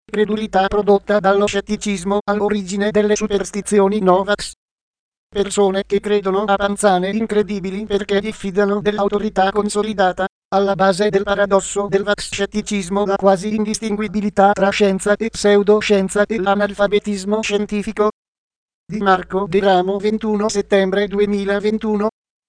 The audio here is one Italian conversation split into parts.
Credulità prodotta dallo scetticismo all'origine delle superstizioni Novax. Persone che credono a panzane incredibili perché diffidano dell'autorità consolidata. Alla base del paradosso del vax-scetticismo la quasi indistinguibilità tra scienza e pseudoscienza e l'analfabetismo scientifico. Di Marco De Ramo, 21 settembre 2021.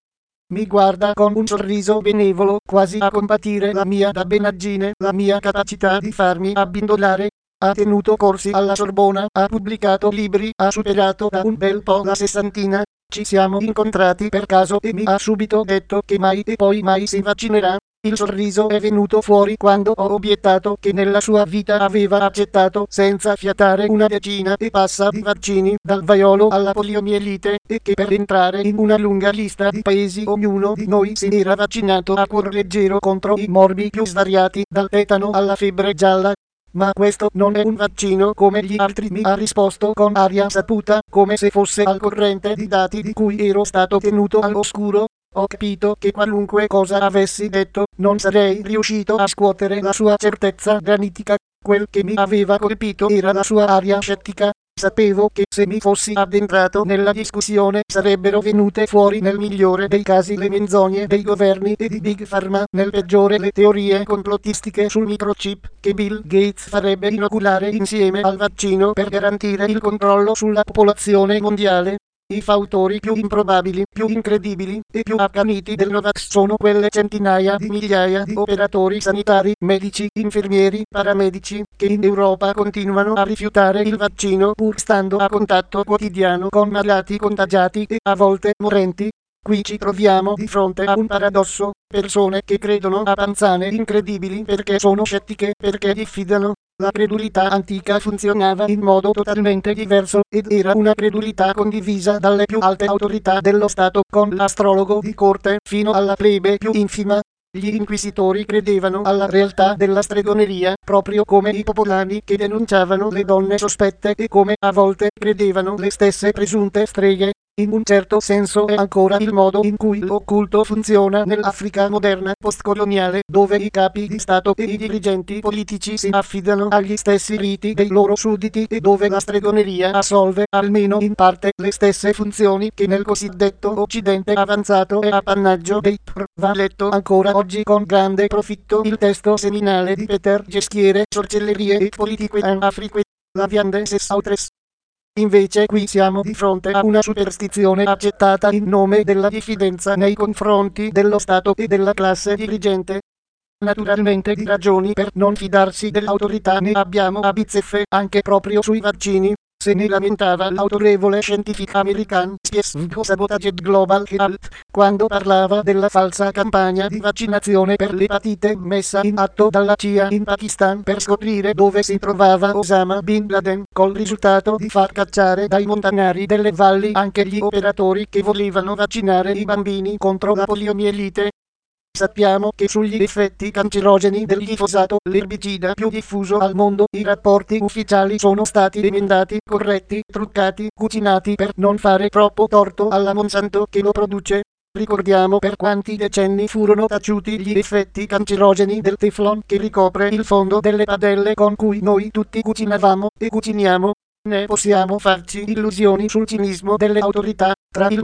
Mi guarda con un sorriso benevolo, quasi a compatire la mia dabbenaggine, la mia capacità di farmi abbindolare. Ha tenuto corsi alla Sorbona, ha pubblicato libri, ha superato da un bel po' la sessantina. Ci siamo incontrati per caso e mi ha subito detto che mai e poi mai si vaccinerà. Il sorriso è venuto fuori quando ho obiettato che nella sua vita aveva accettato senza fiatare una decina e passa di vaccini, dal vaiolo alla poliomielite, e che per entrare in una lunga lista di paesi ognuno di noi si era vaccinato a cuor leggero contro i morbi più svariati, dal tetano alla febbre gialla. Ma questo non è un vaccino come gli altri, mi ha risposto con aria saputa, come se fosse al corrente di dati di cui ero stato tenuto all'oscuro. Ho capito che qualunque cosa avessi detto, non sarei riuscito a scuotere la sua certezza granitica. Quel che mi aveva colpito era la sua aria scettica. Sapevo che se mi fossi addentrato nella discussione sarebbero venute fuori nel migliore dei casi le menzogne dei governi e di Big Pharma, nel peggiore le teorie complottistiche sul microchip che Bill Gates farebbe inoculare insieme al vaccino per garantire il controllo sulla popolazione mondiale. I fautori più improbabili, più incredibili e più accaniti del Novax sono quelle centinaia di migliaia di operatori sanitari, medici, infermieri, paramedici, che in Europa continuano a rifiutare il vaccino pur stando a contatto quotidiano con malati contagiati e a volte morenti. Qui ci troviamo di fronte a un paradosso: persone che credono a panzane incredibili perché sono scettiche, perché diffidano. La credulità antica funzionava in modo totalmente diverso, ed era una credulità condivisa dalle più alte autorità dello Stato, con l'astrologo di corte fino alla plebe più infima. Gli inquisitori credevano alla realtà della stregoneria, proprio come i popolani che denunciavano le donne sospette e come a volte credevano le stesse presunte streghe. In un certo senso è ancora il modo in cui l'occulto funziona nell'Africa moderna postcoloniale, dove i capi di Stato e i dirigenti politici si affidano agli stessi riti dei loro sudditi e dove la stregoneria assolve, almeno in parte, le stesse funzioni che nel cosiddetto Occidente avanzato è appannaggio dei PR. Va letto ancora oggi con grande profitto il testo seminale di Peter Geschiere, Sorcellerie e Politiche en Afrique, la viande ses autres. Invece qui siamo di fronte a una superstizione accettata in nome della diffidenza nei confronti dello Stato e della classe dirigente. Naturalmente di ragioni per non fidarsi dell'autorità ne abbiamo a bizzeffe anche proprio sui vaccini. Se ne lamentava l'autorevole scientifico americano Spiesvko Sabotage Global Health, quando parlava della falsa campagna di vaccinazione per l'epatite messa in atto dalla CIA in Pakistan per scoprire dove si trovava Osama Bin Laden, col risultato di far cacciare dai montanari delle valli anche gli operatori che volevano vaccinare i bambini contro la poliomielite. Sappiamo che sugli effetti cancerogeni del glifosato, l'erbicida più diffuso al mondo, i rapporti ufficiali sono stati emendati, corretti, truccati, cucinati per non fare troppo torto alla Monsanto che lo produce. Ricordiamo per quanti decenni furono taciuti gli effetti cancerogeni del Teflon che ricopre il fondo delle padelle con cui noi tutti cucinavamo e cuciniamo. Ne possiamo farci illusioni sul cinismo delle autorità. Tra il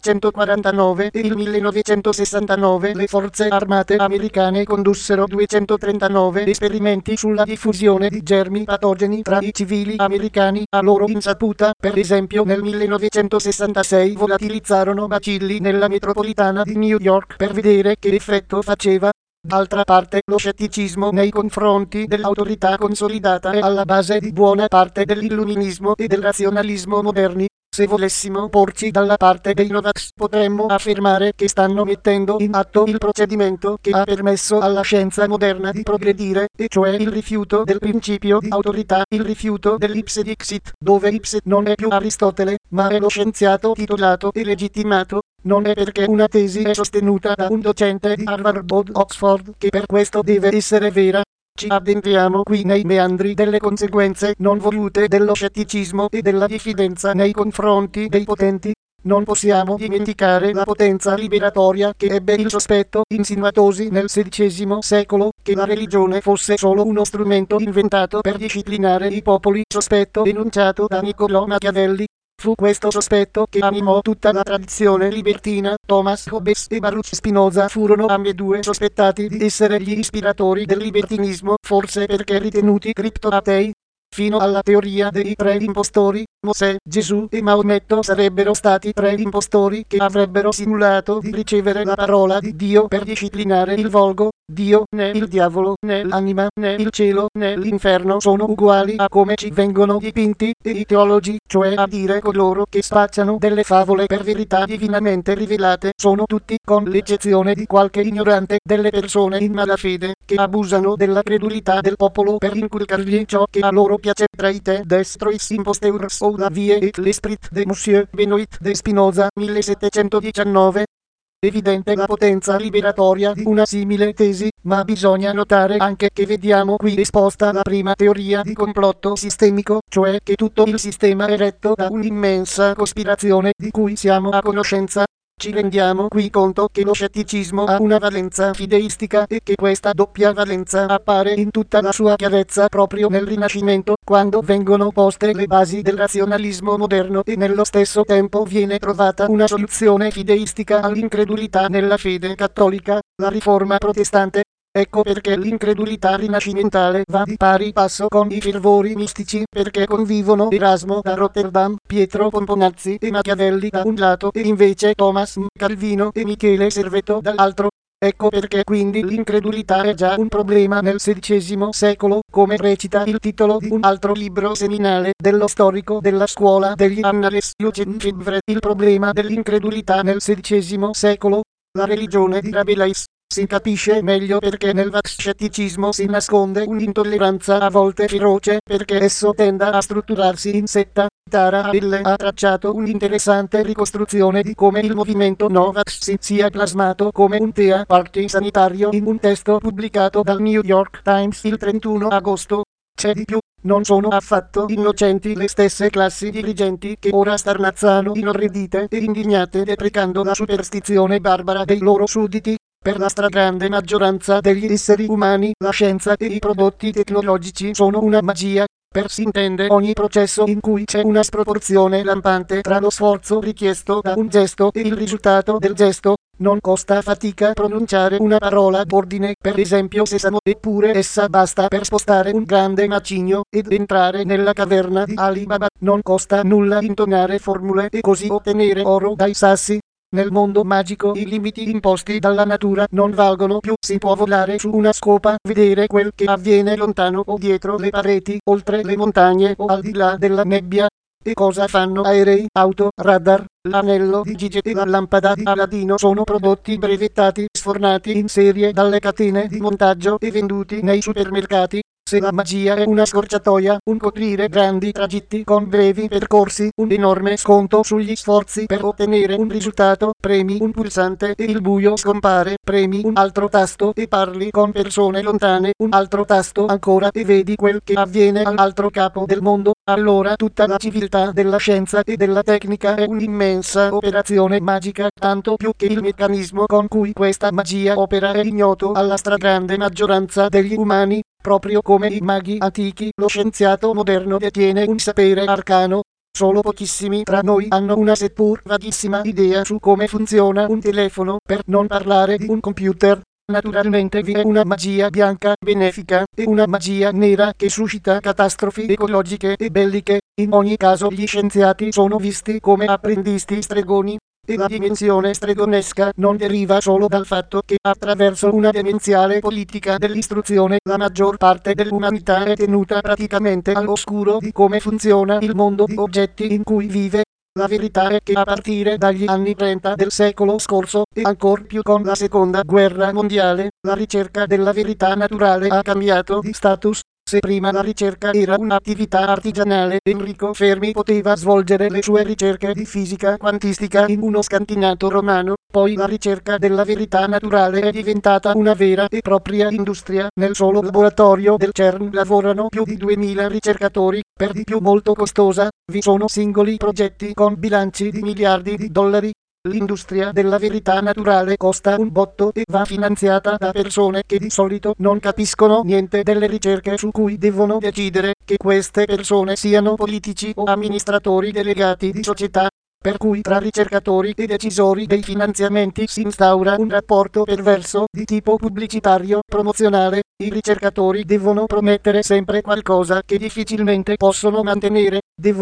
1949 e il 1969 le forze armate americane condussero 239 esperimenti sulla diffusione di germi patogeni tra i civili americani a loro insaputa. Per esempio nel 1966 volatilizzarono bacilli nella metropolitana di New York per vedere che effetto faceva. D'altra parte, lo scetticismo nei confronti dell'autorità consolidata è alla base di buona parte dell'illuminismo e del razionalismo moderni. Se volessimo porci dalla parte dei Novax, potremmo affermare che stanno mettendo in atto il procedimento che ha permesso alla scienza moderna di progredire, e cioè il rifiuto del principio di autorità, il rifiuto dell'ipse dixit, dove ipse non è più Aristotele, ma è lo scienziato titolato e legittimato. Non è perché una tesi è sostenuta da un docente di Harvard o Oxford che per questo deve essere vera. Ci addentriamo qui nei meandri delle conseguenze non volute dello scetticismo e della diffidenza nei confronti dei potenti. Non possiamo dimenticare la potenza liberatoria che ebbe il sospetto, insinuatosi nel XVI secolo, che la religione fosse solo uno strumento inventato per disciplinare i popoli, sospetto enunciato da Niccolò Machiavelli. Fu questo sospetto che animò tutta la tradizione libertina. Thomas Hobbes e Baruch Spinoza furono ambedue sospettati di essere gli ispiratori del libertinismo, forse perché ritenuti criptoatei. Fino alla teoria dei tre impostori, Mosè, Gesù e Maometto sarebbero stati tre impostori che avrebbero simulato di ricevere la parola di Dio per disciplinare il volgo. Dio, né il diavolo, né l'anima, né il cielo, né l'inferno sono uguali a come ci vengono dipinti, e i teologi, cioè a dire coloro che spacciano delle favole per verità divinamente rivelate, sono tutti, con l'eccezione di qualche ignorante, delle persone in malafede, che abusano della credulità del popolo per inculcargli ciò che a loro piace. Traite destrois imposteurs ou la vie et l'esprit de Monsieur Benoit de Spinoza, 1719. Evidente la potenza liberatoria di una simile tesi, ma bisogna notare anche che vediamo qui esposta la prima teoria di complotto sistemico, cioè che tutto il sistema è retto da un'immensa cospirazione di cui siamo a conoscenza. Ci rendiamo qui conto che lo scetticismo ha una valenza fideistica e che questa doppia valenza appare in tutta la sua chiarezza proprio nel Rinascimento, quando vengono poste le basi del razionalismo moderno e nello stesso tempo viene trovata una soluzione fideistica all'incredulità nella fede cattolica, la riforma protestante. Ecco perché l'incredulità rinascimentale va di pari passo con i fervori mistici, perché convivono Erasmo da Rotterdam, Pietro Pomponazzi e Machiavelli da un lato e invece Thomas Calvino e Michele Serveto dall'altro. Ecco perché quindi l'incredulità è già un problema nel XVI secolo, come recita il titolo di un altro libro seminale dello storico della scuola degli Annales Eugene Febvre, il problema dell'incredulità nel XVI secolo, la religione di Rabelais. Si capisce meglio perché nel vax-scetticismo si nasconde un'intolleranza a volte feroce, perché esso tenda a strutturarsi in setta. Tara Abele ha tracciato un'interessante ricostruzione di come il movimento Novax si sia plasmato come un Tea Party sanitario in un testo pubblicato dal New York Times il 31 agosto. C'è di più, non sono affatto innocenti le stesse classi dirigenti che ora starnazzano inorridite e indignate deprecando la superstizione barbara dei loro sudditi. Per la stragrande maggioranza degli esseri umani la scienza e i prodotti tecnologici sono una magia. Per s'intende ogni processo in cui c'è una sproporzione lampante tra lo sforzo richiesto da un gesto e il risultato del gesto. Non costa fatica pronunciare una parola d'ordine, per esempio sesamo, eppure essa basta per spostare un grande macigno ed entrare nella caverna di Ali Baba. Non costa nulla intonare formule e così ottenere oro dai sassi. Nel mondo magico i limiti imposti dalla natura non valgono più, si può volare su una scopa, vedere quel che avviene lontano o dietro le pareti, oltre le montagne o al di là della nebbia. E cosa fanno aerei, auto, radar, l'anello di Gige e la lampada di Aladino sono prodotti brevettati, sfornati in serie dalle catene di montaggio e venduti nei supermercati. Se la magia è una scorciatoia, un coprire grandi tragitti con brevi percorsi, un enorme sconto sugli sforzi per ottenere un risultato, premi un pulsante e il buio scompare, premi un altro tasto e parli con persone lontane, un altro tasto ancora e vedi quel che avviene all'altro capo del mondo, allora tutta la civiltà della scienza e della tecnica è un'immensa operazione magica, tanto più che il meccanismo con cui questa magia opera è ignoto alla stragrande maggioranza degli umani. Proprio come i maghi antichi, lo scienziato moderno detiene un sapere arcano. Solo pochissimi tra noi hanno una seppur vaghissima idea su come funziona un telefono, per non parlare di un computer. Naturalmente vi è una magia bianca benefica e una magia nera che suscita catastrofi ecologiche e belliche. In ogni caso gli scienziati sono visti come apprendisti stregoni. E la dimensione stregonesca non deriva solo dal fatto che attraverso una demenziale politica dell'istruzione la maggior parte dell'umanità è tenuta praticamente all'oscuro di come funziona il mondo di oggetti in cui vive. La verità è che a partire dagli anni 30 del secolo scorso, e ancor più con la seconda guerra mondiale, la ricerca della verità naturale ha cambiato di status. Se prima la ricerca era un'attività artigianale, Enrico Fermi poteva svolgere le sue ricerche di fisica quantistica in uno scantinato romano, poi la ricerca della verità naturale è diventata una vera e propria industria. Nel solo laboratorio del CERN lavorano più di 2000 ricercatori, per di più molto costosa, vi sono singoli progetti con bilanci di miliardi di dollari. L'industria della verità naturale costa un botto e va finanziata da persone che di solito non capiscono niente delle ricerche su cui devono decidere, che queste persone siano politici o amministratori delegati di società. Per cui tra ricercatori e decisori dei finanziamenti si instaura un rapporto perverso di tipo pubblicitario promozionale. I ricercatori devono promettere sempre qualcosa che difficilmente possono mantenere,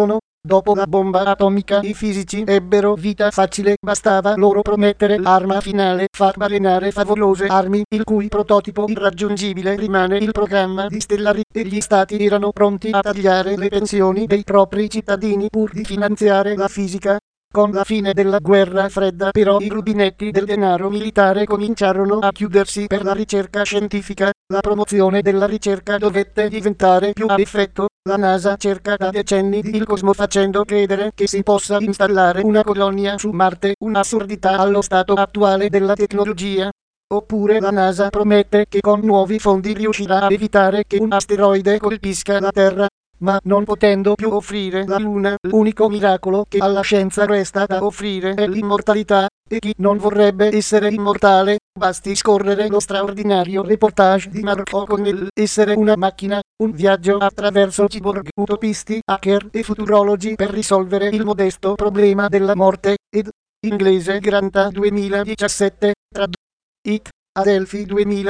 dopo la bomba atomica i fisici ebbero vita facile, bastava loro promettere l'arma finale, far balenare favolose armi, il cui prototipo irraggiungibile rimane il programma di Stellari, e gli stati erano pronti a tagliare le pensioni dei propri cittadini pur di finanziare la fisica. Con la fine della guerra fredda però i rubinetti del denaro militare cominciarono a chiudersi per la ricerca scientifica, la promozione della ricerca dovette diventare più a effetto. La NASA cerca da decenni il cosmo facendo credere che si possa installare una colonia su Marte, un'assurdità allo stato attuale della tecnologia. Oppure la NASA promette che con nuovi fondi riuscirà a evitare che un asteroide colpisca la Terra. Ma non potendo più offrire la Luna, l'unico miracolo che alla scienza resta da offrire è l'immortalità, e chi non vorrebbe essere immortale, basti scorrere lo straordinario reportage di Mark O'Connell, Essere una macchina, un viaggio attraverso cyborg, utopisti, hacker e futurologi per risolvere il modesto problema della morte, ed inglese Granta 2017, It, Adelphi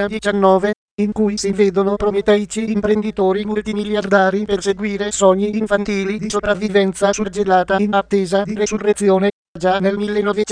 2019, in cui si vedono prometeici imprenditori multimiliardari perseguire sogni infantili di sopravvivenza surgelata in attesa di resurrezione. Già nel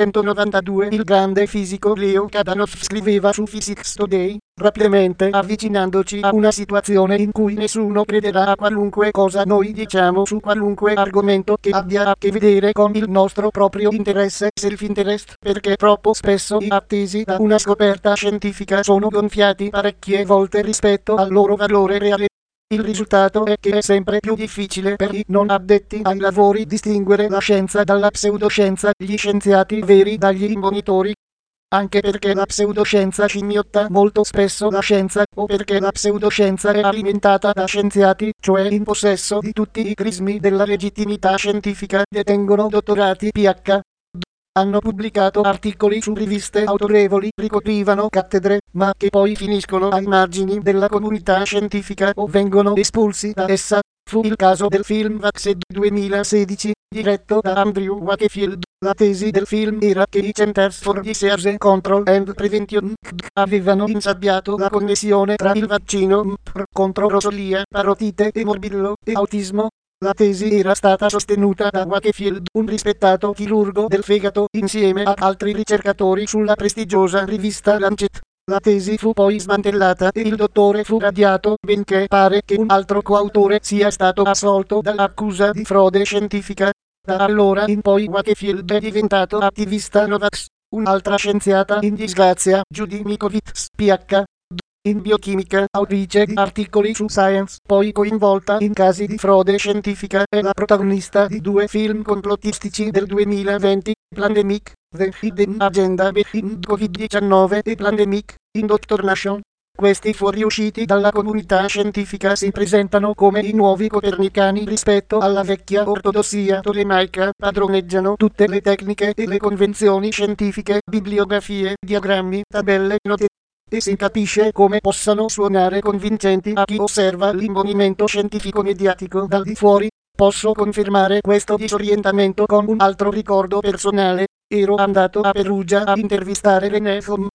1992 il grande fisico Leo Kadanoff scriveva su Physics Today, rapidamente avvicinandoci a una situazione in cui nessuno crederà a qualunque cosa noi diciamo su qualunque argomento che abbia a che vedere con il nostro proprio interesse, self-interest, perché troppo spesso i attesi da una scoperta scientifica sono gonfiati parecchie volte rispetto al loro valore reale. Il risultato è che è sempre più difficile per i non addetti ai lavori distinguere la scienza dalla pseudoscienza, gli scienziati veri dagli imbonitori. Anche perché la pseudoscienza scimmiotta molto spesso la scienza, o perché la pseudoscienza è alimentata da scienziati, cioè in possesso di tutti i crismi della legittimità scientifica, detengono dottorati Ph.D., hanno pubblicato articoli su riviste autorevoli, ricoprivano cattedre, ma che poi finiscono ai margini della comunità scientifica o vengono espulsi da essa. Fu il caso del film Vaxed 2016, diretto da Andrew Wakefield. La tesi del film era che i Centers for Disease Control and Prevention avevano insabbiato la connessione tra il vaccino MPR contro rosolia, parotite e morbillo e autismo. La tesi era stata sostenuta da Wakefield, un rispettato chirurgo del fegato, insieme ad altri ricercatori sulla prestigiosa rivista Lancet. La tesi fu poi smantellata e il dottore fu radiato, benché pare che un altro coautore sia stato assolto dall'accusa di frode scientifica. Da allora in poi Wakefield è diventato attivista Novax. Un'altra scienziata in disgrazia, Judy Mikovits, Ph.D. in biochimica, autrice di articoli su Science, poi coinvolta in casi di frode scientifica, è la protagonista di 2 film complottistici del 2020, Plandemic, The Hidden Agenda Behind Covid-19 e Plandemic, Indoctrination. Questi fuoriusciti dalla comunità scientifica si presentano come i nuovi copernicani rispetto alla vecchia ortodossia tolemaica, padroneggiano tutte le tecniche e le convenzioni scientifiche, bibliografie, diagrammi, tabelle, note. E si capisce come possano suonare convincenti a chi osserva l'imbonimento scientifico mediatico dal di fuori. Posso confermare questo disorientamento con un altro ricordo personale. Ero andato a Perugia a intervistare René von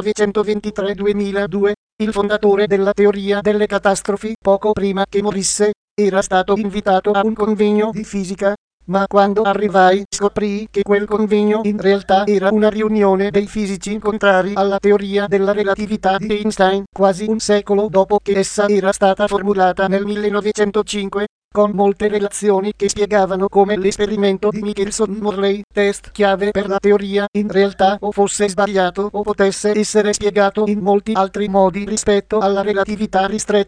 1923-2002, il fondatore della teoria delle catastrofi. Poco prima che morisse, era stato invitato a un convegno di fisica. Ma quando arrivai scoprii che quel convegno in realtà era una riunione dei fisici contrari alla teoria della relatività di Einstein, quasi un secolo dopo che essa era stata formulata nel 1905, con molte relazioni che spiegavano come l'esperimento di Michelson-Morley, test chiave per la teoria, in realtà o fosse sbagliato o potesse essere spiegato in molti altri modi rispetto alla relatività ristretta.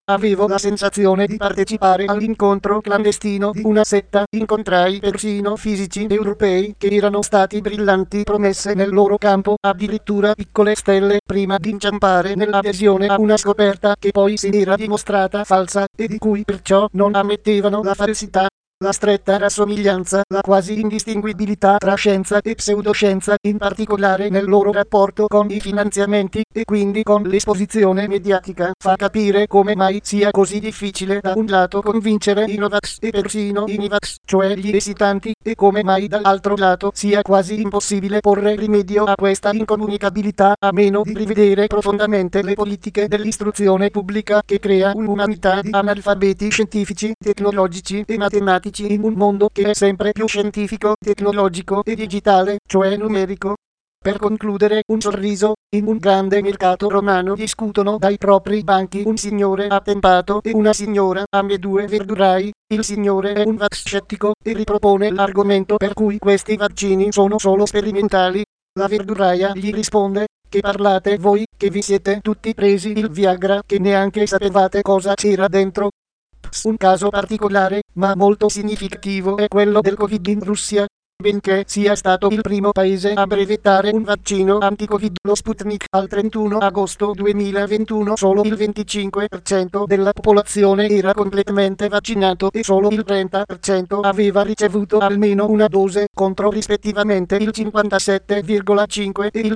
Avevo la sensazione di partecipare all'incontro clandestino di una setta, incontrai persino fisici europei che erano stati brillanti promesse nel loro campo, addirittura piccole stelle, prima di inciampare nell'adesione a una scoperta che poi si era dimostrata falsa, e di cui perciò non ammettevano la falsità. La stretta rassomiglianza, la quasi indistinguibilità tra scienza e pseudoscienza, in particolare nel loro rapporto con i finanziamenti, e quindi con l'esposizione mediatica, fa capire come mai sia così difficile da un lato convincere i Novax e persino i Nivax, cioè gli esitanti, e come mai dall'altro lato sia quasi impossibile porre rimedio a questa incomunicabilità, a meno di rivedere profondamente le politiche dell'istruzione pubblica che crea un'umanità di analfabeti scientifici, tecnologici e matematici in un mondo che è sempre più scientifico, tecnologico e digitale, cioè numerico. Per concludere, un sorriso. In un grande mercato romano discutono dai propri banchi un signore attempato e una signora, ambedue verdurai. Il signore è un vax scettico e ripropone l'argomento per cui questi vaccini sono solo sperimentali. La verduraia gli risponde: che parlate voi, che vi siete tutti presi il Viagra, che neanche sapevate cosa c'era dentro. Un caso particolare, ma molto significativo, è quello del Covid in Russia. Benché sia stato il primo paese a brevettare un vaccino anti-Covid, lo Sputnik, al 31 agosto 2021 solo il 25% della popolazione era completamente vaccinato e solo il 30% aveva ricevuto almeno una dose, contro rispettivamente il 57,5% e il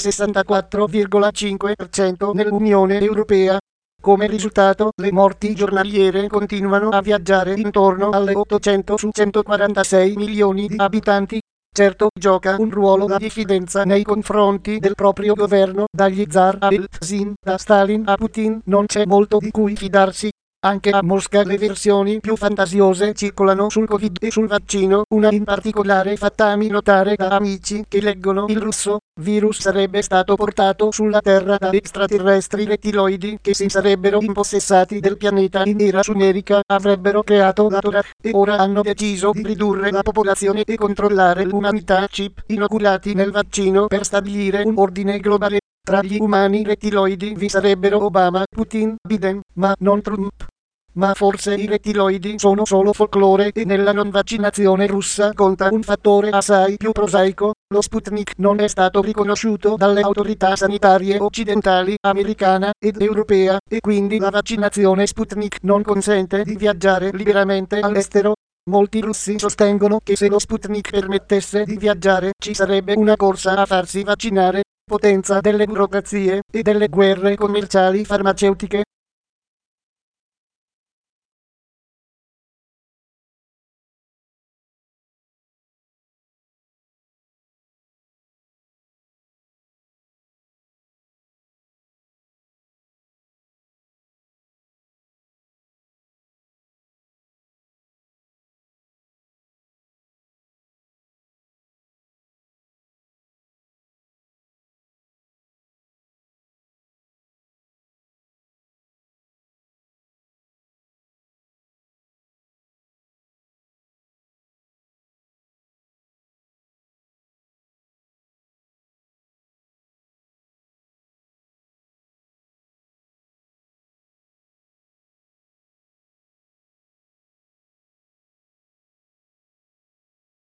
64,5% nell'Unione Europea. Come risultato, le morti giornaliere continuano a viaggiare intorno alle 800 su 146 milioni di abitanti. Certo, gioca un ruolo la diffidenza nei confronti del proprio governo, dagli zar a Eltsin, da Stalin a Putin, non c'è molto di cui fidarsi. Anche a Mosca le versioni più fantasiose circolano sul Covid e sul vaccino, una in particolare fattami notare da amici che leggono il russo. Virus sarebbe stato portato sulla Terra da extraterrestri rettiloidi che si sarebbero impossessati del pianeta in era sumerica, avrebbero creato la Torah, e ora hanno deciso di ridurre la popolazione e controllare l'umanità. Chip inoculati nel vaccino per stabilire un ordine globale. Tra gli umani rettiloidi vi sarebbero Obama, Putin, Biden, ma non Trump. Ma forse i rettiloidi sono solo folklore e nella non vaccinazione russa conta un fattore assai più prosaico. Lo Sputnik non è stato riconosciuto dalle autorità sanitarie occidentali, americana ed europea, e quindi la vaccinazione Sputnik non consente di viaggiare liberamente all'estero. Molti russi sostengono che se lo Sputnik permettesse di viaggiare ci sarebbe una corsa a farsi vaccinare, potenza delle burocrazie e delle guerre commerciali farmaceutiche.